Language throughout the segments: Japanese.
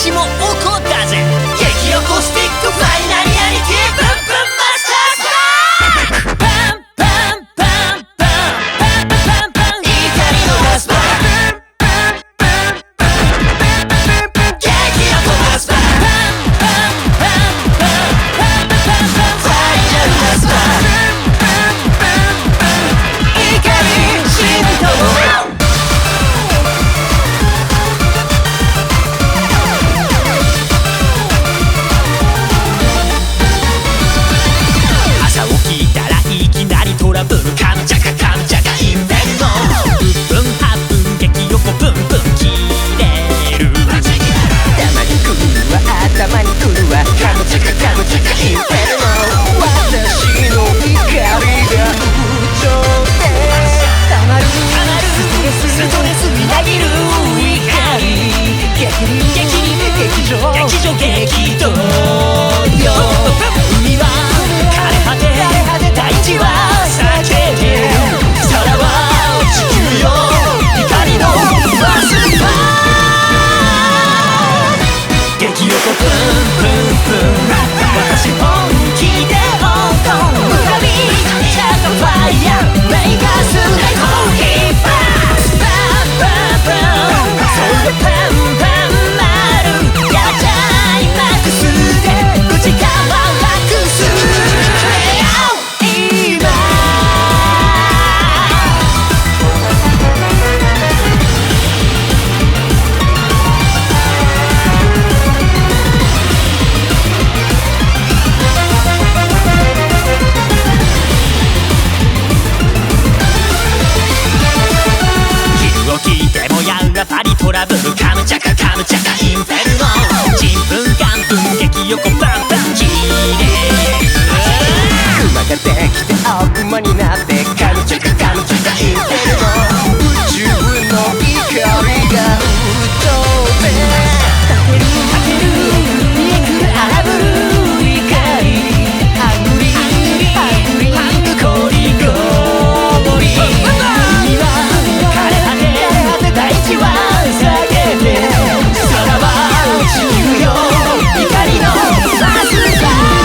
ちも怒ったぜ。激おこスティックファイナリアリティブンブンマスターズバーンパンパンパンパンパンパンパン怒りのマスター激おこマスターパンパンパンパンパンパンパンファイナルマスター怒り浸透トラブルカムチャカカムチャカインフェルノ1分8分激横ブンブン切れるたまに来るわ頭に来るわカムチャカカムチャカインフェルノ私の怒りが不調でたまるストレスみなぎる怒り激流劇場激動よ海は枯れ果て大地は私本気で踊る歌にチャカファイヤーメイカースレコーヒーパスパンパンパンそれパンパン丸やっちゃいマックスで口からラックス今パリトラブルカムチャカカムチャカインフェルノちんぷんかんぷん激横バンバン切れる熊ができて悪魔になってカムチャカカムチャカインフェルノ宇宙の怒りが不調で立てる見えくる荒ぶる怒りハングリーハングコリゴリ海は枯れ果て大地は下げてさらば地球よ怒りのマスタ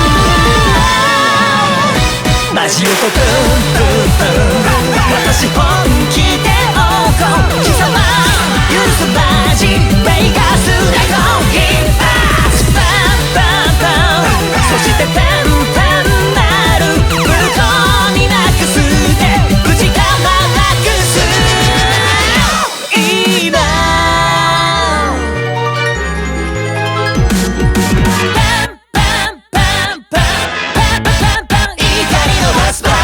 ーマジ男ブンブンブン私本気で怒る貴様許すマジメイカースレコーヒーパスパンパンパンそしてパンパン丸ブルトになくすで口からなくす今パンパンパンパンパンパンパン怒りのマスター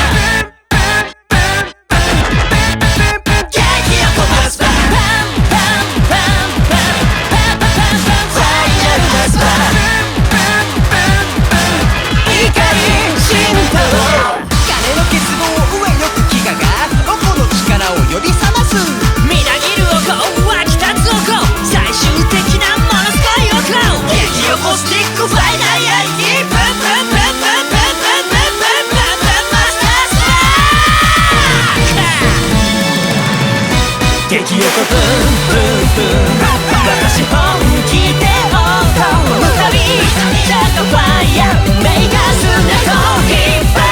激横マスターパンパンパンパンパンパンパンファイナルマスター怒り浸透金の欠乏を上よく飢餓が個々の力を呼び覚ますみなぎるおこ湧き立つおこ最終的なものすごいおこ激横スティックファイナリアリティブンブンブンブンブンブンブンブンブンマスターズ激横ブンブンブン私本気で踊る歌にチャカファイヤーメイカースレコーヒー